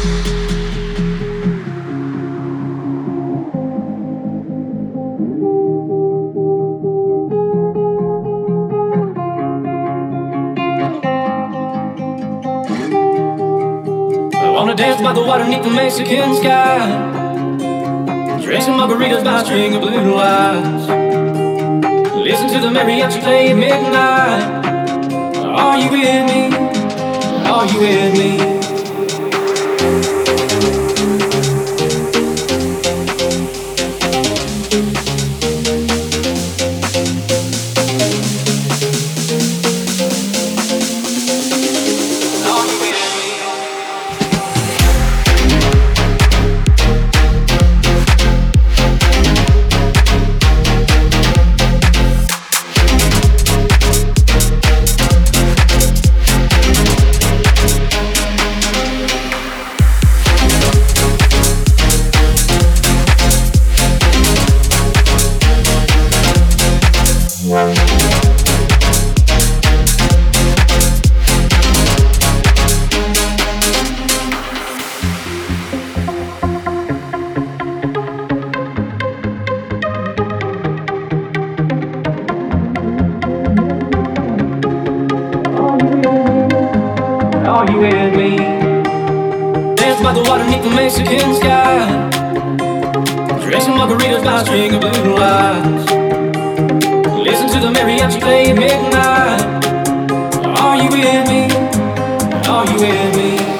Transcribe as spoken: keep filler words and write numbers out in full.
Wanna dance by the water beneath the Mexican sky, drinking margaritas by a string of blue lights. Listen to the mariachi play at midnight. Are you with me? Are you with me? Are you with me? Dance by the water beneath the Mexican sky, drinking margaritas by a string of blue lights. Listen to the mariachi play at midnight. Are you with me? Are you with me?